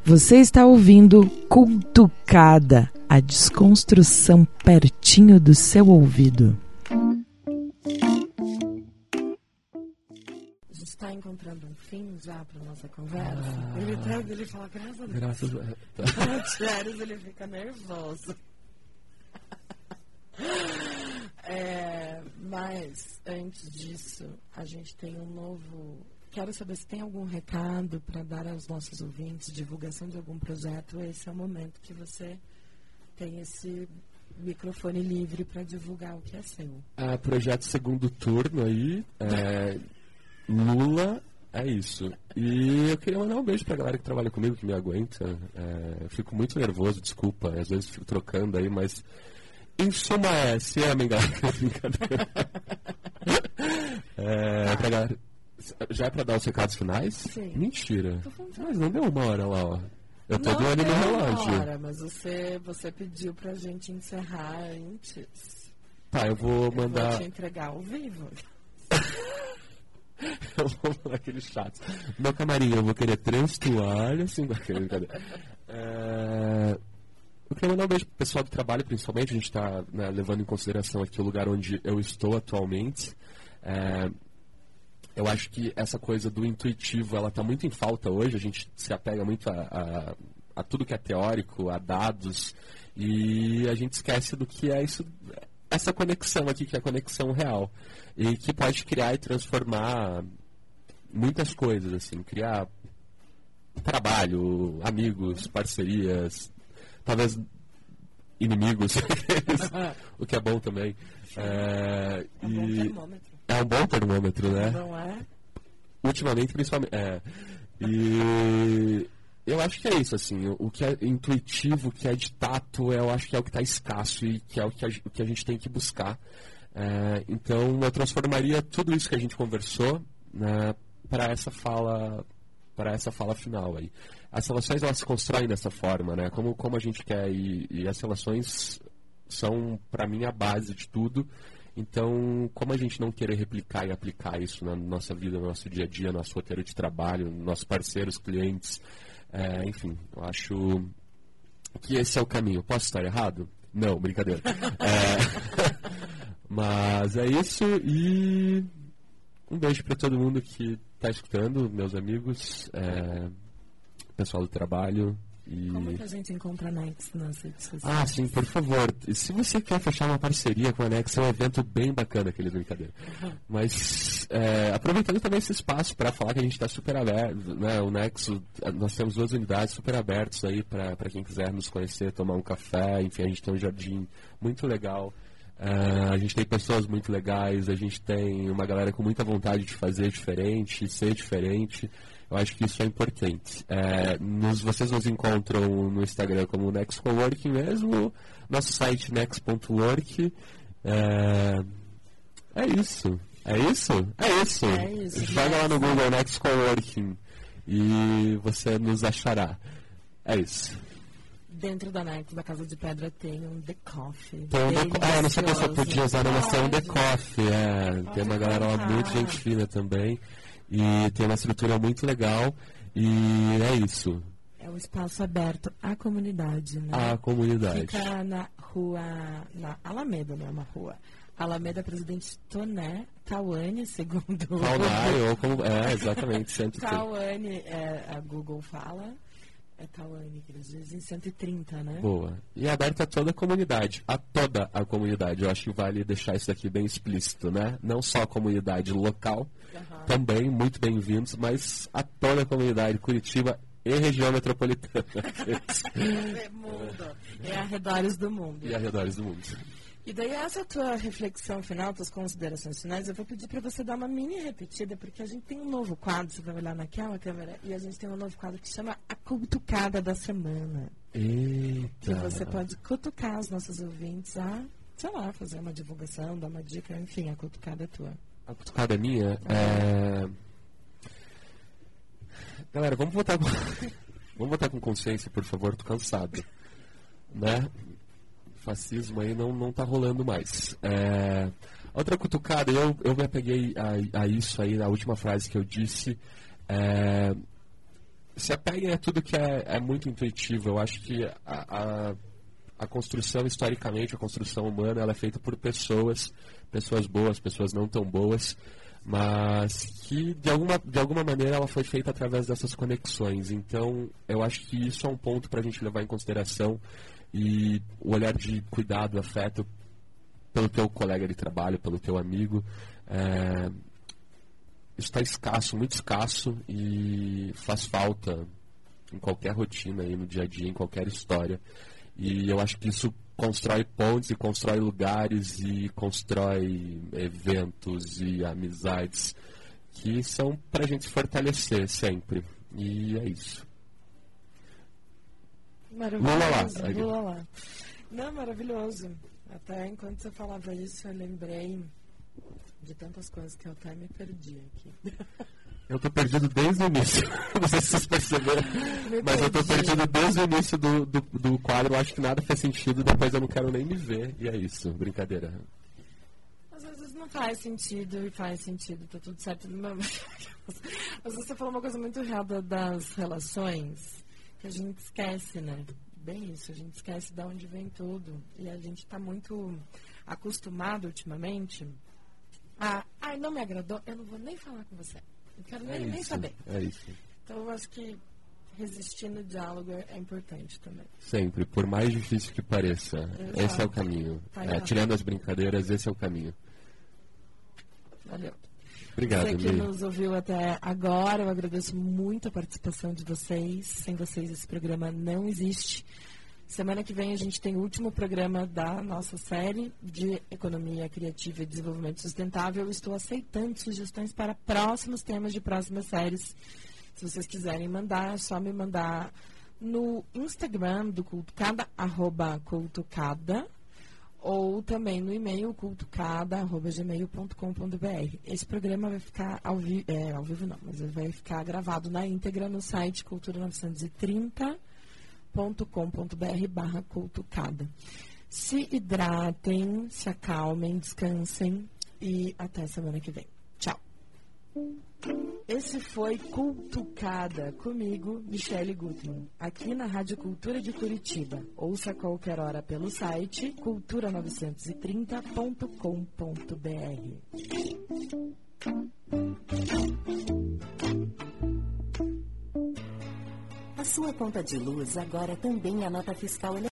Você está ouvindo Cutucada, a desconstrução pertinho do seu ouvido. A gente está encontrando um fim já para nossa conversa. Ele fala, graças a Deus. Graças a Deus. Sério, ele fica nervoso. Mas, antes disso, a gente tem um novo... Quero saber se tem algum recado para dar aos nossos ouvintes, divulgação de algum projeto. Esse é o momento que você tem esse microfone livre para divulgar o que é seu. Projeto segundo turno aí, Lula, é isso. E eu queria mandar um beijo pra galera que trabalha comigo, que me aguenta. Eu fico muito nervoso, desculpa, às vezes fico trocando aí, mas... Em suma, se é, brincadeira. Pra galera... Já é pra dar os recados finais? Sim. Mentira. Mas não deu uma hora lá, ó. Eu tô doando no relógio. Uma hora, mas você pediu pra gente encerrar antes. Tá, eu vou mandar... Eu vou te entregar ao vivo. Eu vou mandar aquele chat. Meu camarim, eu vou querer 3 toalhas. Brincadeira. Eu queria mandar um beijo pro pessoal do trabalho, principalmente. A gente tá, né, levando em consideração aqui o lugar onde eu estou atualmente. Eu acho que essa coisa do intuitivo, ela está muito em falta hoje. A gente se apega muito a tudo que é teórico, a dados, e a gente esquece do que é isso, essa conexão aqui, que é a conexão real, e que pode criar e transformar muitas coisas, assim, criar trabalho, amigos, parcerias, talvez inimigos, o que é bom também. Um bom termômetro. É um bom termômetro, né? Não é? Ultimamente, principalmente. E eu acho que é isso, assim. O que é intuitivo, o que é de tato, eu acho que é o que está escasso e que é o que a gente tem que buscar. Então, eu transformaria tudo isso que a gente conversou, né, para essa fala final aí. As relações, elas se constroem dessa forma, né? Como a gente quer, e as relações são, para mim, a base de tudo. Então, como a gente não querer replicar e aplicar isso na nossa vida, no nosso dia a dia, no nosso roteiro de trabalho, nos nossos parceiros, clientes, enfim, eu acho que esse é o caminho. Posso estar errado? Não, brincadeira. Mas é isso, e um beijo para todo mundo que está escutando, meus amigos, pessoal do trabalho. Como que a gente encontra a Nex nas redes sociais? Sim, por favor. Se você quer fechar uma parceria com a Nex, é um evento bem bacana, aquele brincadeira. Mas, aproveitando também esse espaço para falar que a gente está super aberto, né? O Nexo, nós temos 2 unidades super abertas aí para quem quiser nos conhecer, tomar um café, enfim, a gente tem um jardim muito legal. A gente tem pessoas muito legais, a gente tem uma galera com muita vontade de fazer diferente, ser diferente. Eu acho que isso é importante. Vocês nos encontram no Instagram como Nex Coworking mesmo, nosso site nex.work. É isso. Joga lá no Google Nex Coworking e você nos achará. É isso. Dentro da Nex, da Casa de Pedra, tem um The Coffee. Eu não sabia se eu podia usar a noção The Coffee. Tem uma galera lá muito gente fina também. E tem uma estrutura muito legal. E é isso. É um espaço aberto à comunidade, né? À comunidade. Fica na rua... Na Alameda, não é uma rua. Alameda Presidente Toné, Tawane, segundo... Tawane, ou como... exatamente. 130. Tawane, a Google fala... É Tawane, que eles dizem 130, né? Boa. E é aberto a toda a comunidade. A toda a comunidade. Eu acho que vale deixar isso aqui bem explícito, né? Não só a comunidade local, também muito bem-vindos, mas a toda a comunidade, Curitiba e região metropolitana. Arredores do mundo. E arredores do mundo. E daí essa tua reflexão final, tuas considerações finais, eu vou pedir para você dar uma mini repetida, porque a gente tem um novo quadro, você vai olhar naquela câmera, e a gente tem um novo quadro que chama A Cutucada da Semana. Eita! Que você pode cutucar os nossos ouvintes a, sei lá, fazer uma divulgação, dar uma dica, enfim, a cutucada é tua. A cutucada é minha? Galera, vamos votar com consciência, por favor, tô cansado. Né? Fascismo aí não tá rolando mais. Outra cutucada, eu me apeguei a isso aí, na última frase que eu disse. se apeguem a tudo que é muito intuitivo. Eu acho que a construção, historicamente, a construção humana, ela é feita por pessoas boas, pessoas não tão boas, mas que de alguma maneira ela foi feita através dessas conexões. Então, eu acho que isso é um ponto para a gente levar em consideração, e o olhar de cuidado, afeto pelo teu colega de trabalho, pelo teu amigo, isso está escasso, muito escasso, e faz falta em qualquer rotina, aí, no dia a dia, em qualquer história. E eu acho que isso constrói pontes, e constrói lugares, e constrói eventos e amizades que são para a gente se fortalecer sempre. E é isso. Maravilhoso. Lula lá. Não, maravilhoso. Até enquanto você falava isso, eu lembrei de tantas coisas que eu até me perdi aqui. Eu tô perdido desde o início. Não sei se vocês perceberam, mas eu tô perdido desde o início do quadro. Eu acho que nada faz sentido, depois eu não quero nem me ver. E é isso, brincadeira. Às vezes não faz sentido e faz sentido, tá tudo certo. Às vezes você falou uma coisa muito real das relações, que a gente esquece, né? Bem isso, a gente esquece de onde vem tudo. E a gente tá muito acostumado ultimamente a... Ai, não me agradou, eu não vou nem falar com você. Não quero nem saber. É isso. Então, eu acho que resistir no diálogo é importante também. Sempre, por mais difícil que pareça. Exato. Esse é o caminho. Tirando as brincadeiras, esse é o caminho. Valeu. Obrigado, você que nos ouviu até agora, eu agradeço muito a participação de vocês. Sem vocês, esse programa não existe. Semana que vem a gente tem o último programa da nossa série de Economia Criativa e Desenvolvimento Sustentável. Estou aceitando sugestões para próximos temas de próximas séries. Se vocês quiserem mandar, é só me mandar no Instagram do Cultucada, @cultucada, ou também no e-mail cultucada@gmail.com.br. Esse programa vai ficar ao vivo não, mas ele vai ficar gravado na íntegra no site cultura930.com.br/cultucada. Se hidratem, se acalmem, descansem e até semana que vem. Tchau. Esse foi Cultucada, comigo, Michele Gutmann, aqui na Rádio Cultura de Curitiba. Ouça a qualquer hora pelo site cultura930.com.br. A sua conta de luz agora também é nota fiscal eletrônica.